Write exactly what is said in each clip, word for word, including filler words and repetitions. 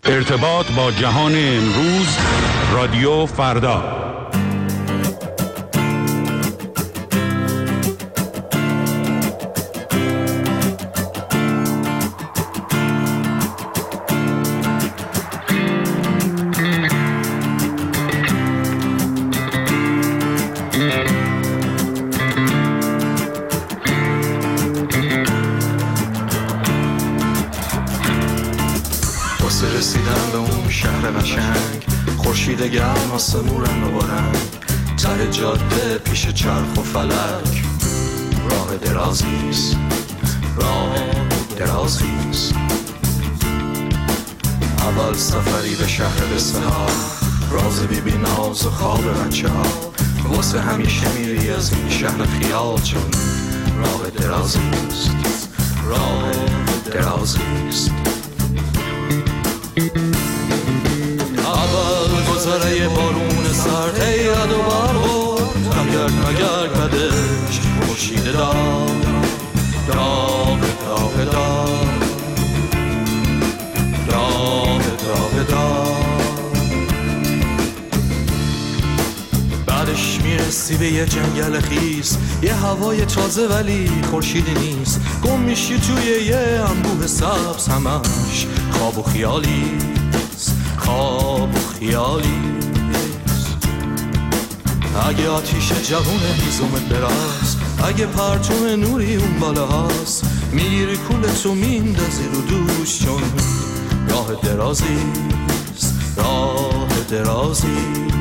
ارتباط با جهان امروز، رادیو فردا. رسیدن به اون شهر قشنگ، خورشید گرم آسمون رنگ و رنگ، ته جاده پیش چرخ و فلک، راه درازیست، راه درازیست. اول سفری به شهر بسهار، راز بی بی ناز و خواب بچه ها، واسه همیشه میری از این شهر خیال، چون راه درازیست، راه درازیست. اول گذره بارون سرد هیرد و برخورد، مگرد مگرد بدش خورشید داغ داغ داغ داغ داغ داغ داغ. بعدش میرسی به یه جنگل خیس، یه هوای تازه ولی خورشیدی نیست، گم میشی توی یه انبوه سبز، همش خواب و خیالی خواب و خیالی. اگه آتیش جوون هیزومت براست، اگه پرتون نوری اون بالا هست، میگیری کولتو میندازی رو دوش، چون راه درازیست، راه درازیست.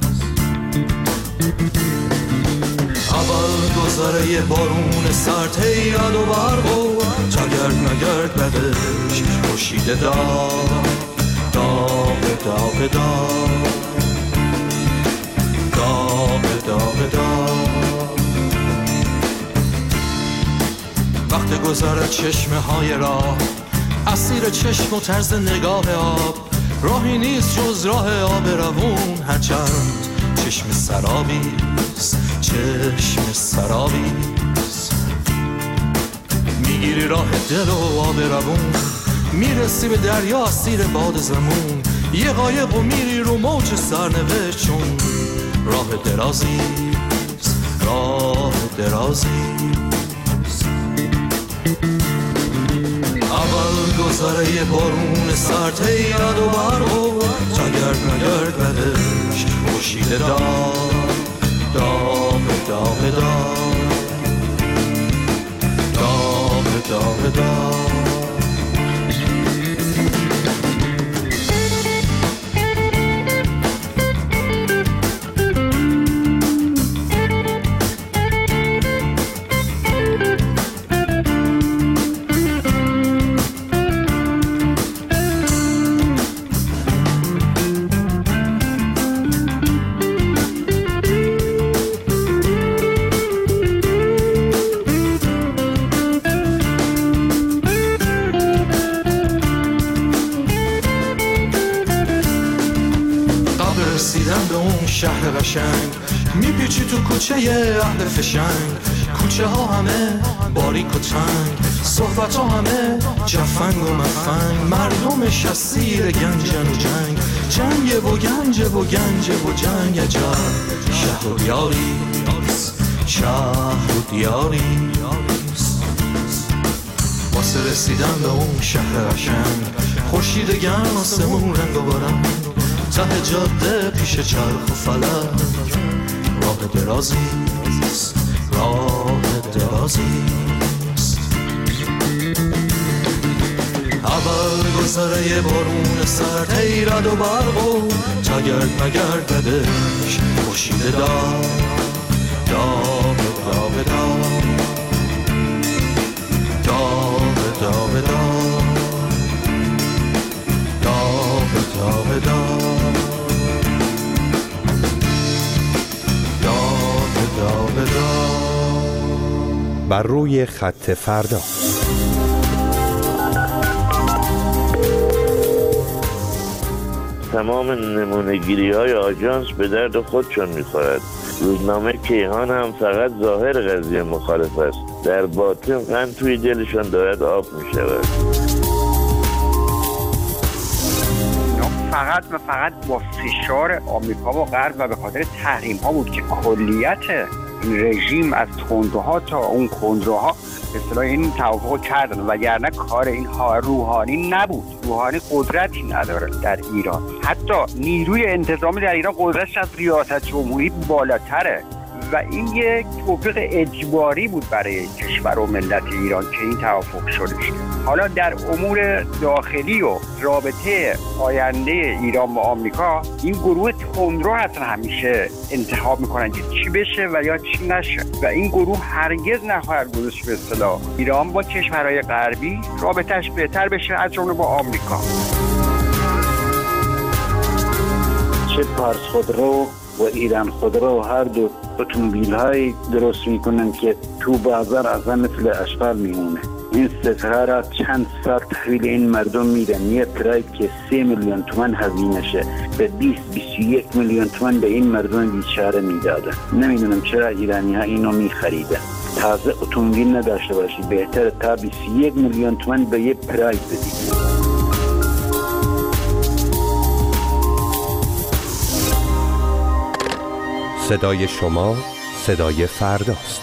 اول گذره یه بارون سرد هیرد و برخورد، چگرد مگرد بدش خورشید داغ داغ داغ داغ داغ داغ داغ. وقت گذر چشمه های راه، اسیر چشم و طرز نگاه آب، راهی نیست جز راه آب روون، هرچند چشم سرابیست، چشم سرابیست. میگیری راه دل و آب روون، میرسی به دریا اسیر باد زمون، یه قایق و میری رو موج سرنوشت، چون راه درازیست، راه درازیست. اول گذره یه بارون سرد هیرد و برخورد، چگرد مگرد بدش خورشید داغ داغ داغ داغ داغ داغ داغ. شهر قشنگ میپیچی تو کوچه اهل فشنگ، کوچه ها همه باریک و تنگ، صحبت ها همه جفنگ و مفنگ، مردمش اسیر گنجن و جنگ، جنگ و گنج و گنج و جنگ. عجب شهر و دیاری، شهر و دیاری. واسه رسیدن به اون شهر قشنگ، خورشید گرم آسمون رنگ و برنگ، ته جاده پیش چرخ و فلک، راه درازیست، راه درازیست. اول گذره یه بارون سرد هیرد و برخورد، چگرد مگرد بدش خورشید داغ داغ داغ داغ داغ داغ داغ داغ داغ. بر روی خط فردا. تمام نمونه‌گیری‌های آژانس به درد خودشون می‌خورد. روزنامه کیهان هم فقط ظاهر قضیه مخالف است، در باطن قند توی دلشان دارد آب می‌شود. فقط و فقط با فشار آمریکا و غرب و به خاطر تحریم ها بود که کلیت رژیم از تندروها تا اون کندروها به اصطلاح این توافق کردن، وگرنه کار این ها روحانی نبود. روحانی قدرتی نداره در ایران، حتی نیروی انتظامی در ایران قدرتش از ریاست جمهوری بالاتره و این یک توافق اجباری بود برای کشور و ملت ایران که این توافق شده. حالا در امور داخلی و رابطه آینده ایران با آمریکا، این گروه تندرو هستن همیشه انتخاب میکنن که چی بشه و یا چی نشه و این گروه هرگز نخواهد گذاشت به اصطلاح ایران با کشورهای غربی رابطهش بهتر بشه، از جمله با آمریکا. چه پارس خودرو و ایران خودرو هر دو اتومبیل های درست میکنن که تو بازار از مثل اشغال میمونه. این ستاره را چند سال تحویل این مردم میدن. یه ترایب که سه میلیون تومان هزینه شه به بیست بیست و یک میلیون تومان به این مردم بیچاره میدادن. نمیدونم چرا ایرانی ها اینو میخریدن. تازه اتومبیل نداشته باشی بهتر تا بیست و یک میلیون تومان به یه پرایب بدی. صدای شما صدای فرداست.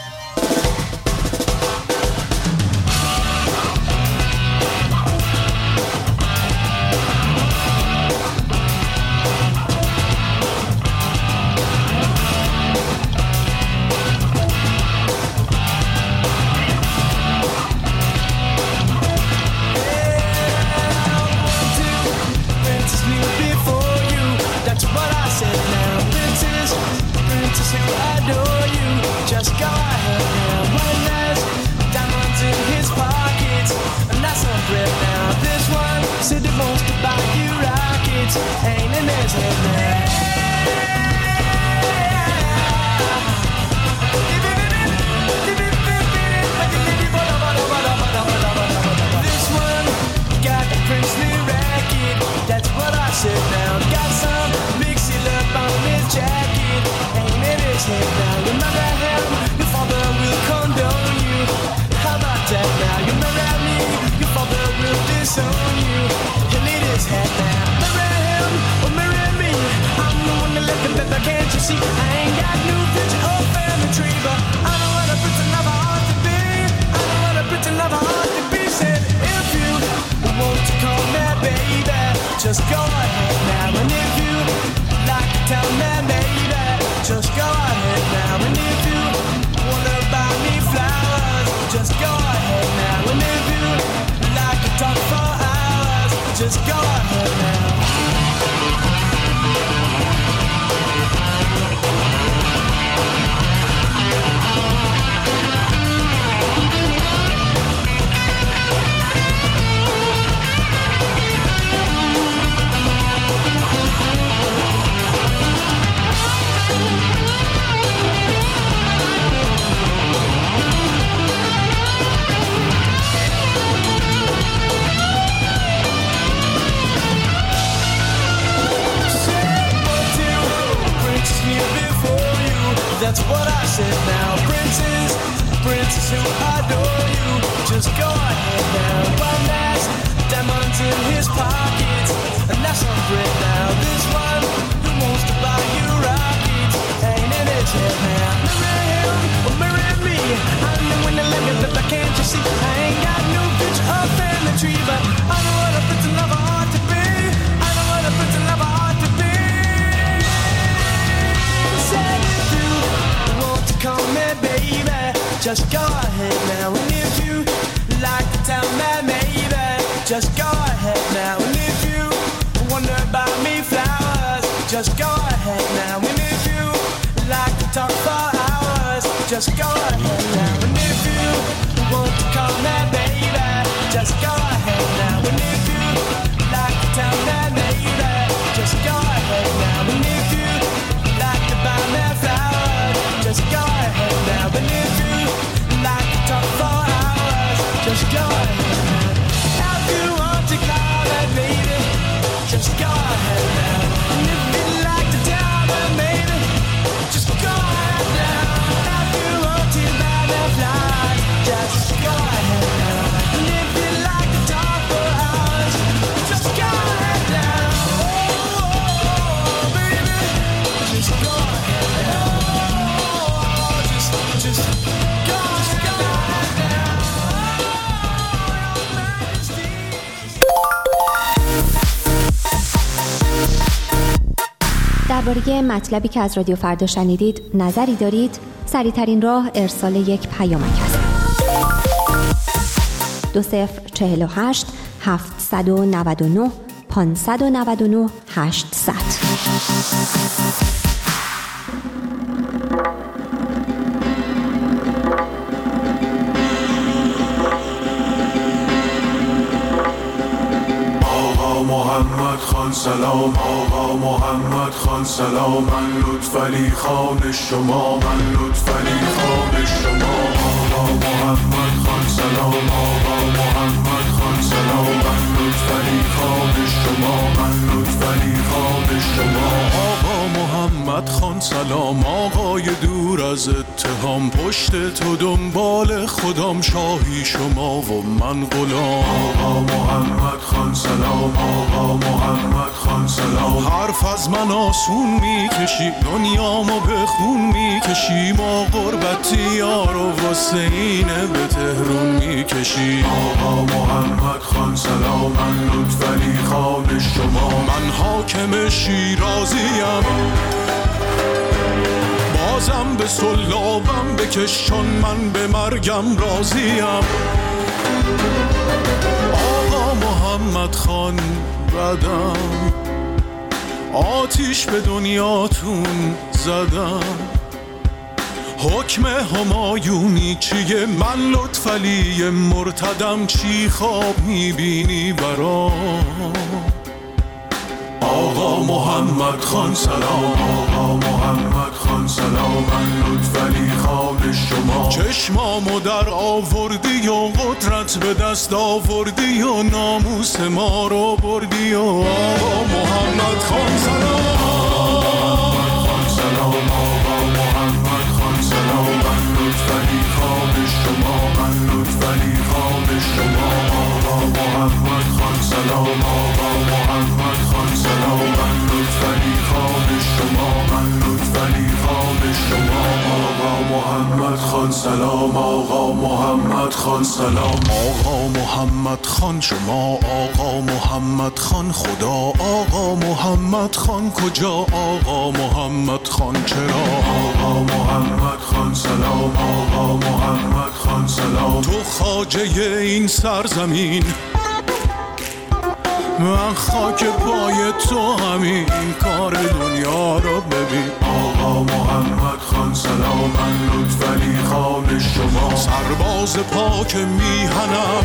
Just go ahead now, and if you like to tell me, maybe just go ahead now, and if you wanna buy me flowers, just go ahead now, and if you like to talk for hours, just go ahead now. That's what I said now. Princess, princess who adore you, just go ahead now. One has diamonds in his pockets, and that's on bread now. This one who wants to buy you rockets, ain't in his head now. Marry him or marry me, I'm the one that let me, but can't you see? I ain't got no future or family tree, but I know what a pretty lover ought to be. I know what a pretty lover ought to be. Said if you want to call me baby, just go ahead now. And if you like to tell me maybe, just go ahead now. And if you wonder about me flowers, just go ahead now. And if you like to talk for hours, just go ahead now. And if you want to call me baby, just go ahead now. And if you like to tell me maybe, just go ahead now. And if you like to buy me flowers, just go ahead now. And if you like to talk for hours, just go ahead now. If you want to call me baby, just go ahead now. And if you like to tell me maybe, just go ahead now. If you want to buy me flowers, just go ahead now. And if you like to درباره مطلبی که از رادیو فردا شنیدید نظری دارید؟ سریع‌ترین راه ارسال یک پیامک است. دو صفر چهل و هشت هفتصد و نود و نه پانصد و نود و نه هشتصد. محمد خان سلام، آقا محمد خان سلام، من لطفعلی خان شما، من لطفعلی خان شما. آقا محمد خان سلام، آقا محمد خان سلام، من لطفعلی خان شما، من لطفعلی خان شما. آقا محمد خان سلام، آقای دور از اتهام، پشت تو دنبال خودم، شاهی شما و من غلام. آقا محمد خان سلام، آقا محمد خان سلام، حرف از من آسون میکشی، دنیامو به خون میکشی، ما غربتی یار و واسه اینه به تهرون میکشی. آقا محمد خان سلام، من لطفعلی خان شما، من حاکم شیرازیم، بازم به سلابم بکشان، من به مرگم راضیم. آقا محمد خان بدم، آتیش به دنیاتون زدم، حکم همایونی چیه؟ من لطفعلی مرتدم، چی خواب میبینی برام؟ آقا محمد خان سلام، آقا محمد خان سلام، من لطفعلی خان شما، چشمامو در آوردی و قدرت به دست آوردی و ناموس ما رو بردی و آقا محمد خان سلام، آقا محمد خان سلام، آقا محمد خان سلام، من لطفعلی خان شما، من لطفعلی خان شما. آقا محمد خان سلام، آقا محمد خان سلام، من لطفعلی خان شما، من لطفعلی خان شما. آقا محمد خان سلام، آقا محمد خان سلام، آقا محمد خان شما، آقا محمد خان خدا، آقا محمد خان کجا، آقا محمد خان چرا؟ آقا محمد خان سلام، آقا محمد خان سلام، تو خواجه این سرزمین، من خاک پای تو، همین کار دنیا رو ببین. آقا محمد خان سلام، من لطفعلی خان شما، سرباز پاک میهنم،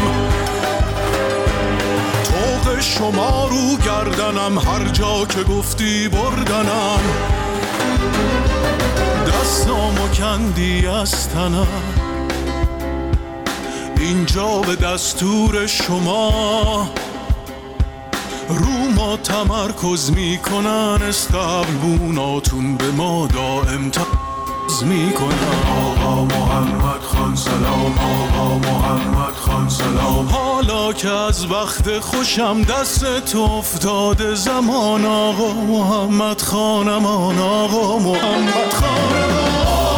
طوق شما رو گردنم، هر جا که گفتی بردنم، دستامو کندی از تنم، اینجا به دستور شما رو ما تمرکز میکنن، استقبوناتون به ما دائم تز میکنن. آقا محمد خان سلام، آقا محمد خان سلام، حالا که از وقت خوشم دست تو افتاده زمان، آقا محمد خانمان، آقا محمد خانمان.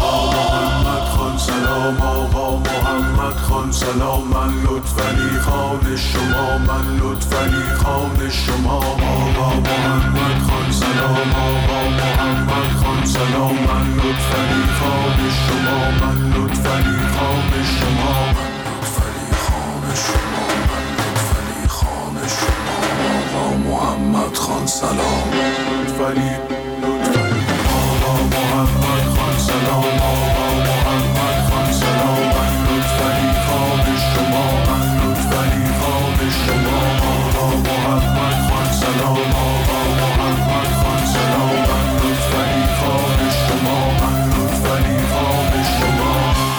سلام آقا محمد خان سلام، من لطفعلی خان شما، من لطفعلی خان شما. آقا محمد خان سلام، آقا محمد خان سلام، من لطفعلی خان شما، من لطفعلی خان شما، من لطفعلی خان شما، من لطفعلی خان شما. آقا محمد خان سلام، لطفعلی لطفعلی. آقا محمد خان سلام، آقا محمد خان سلام، من لطفعلی خان شما، من لطفعلی خان شما. آقا محمد خان سلام، آقا محمد خان سلام، من لطفعلی خان شما، من لطفعلی خان شما.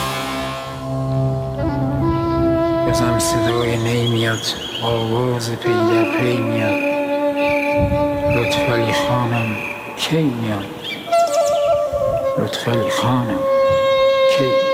بازم صدای نی میاد، آواز پی در پی میاد، لطفعلی خانم کی میاد، لطفعلی خانم کی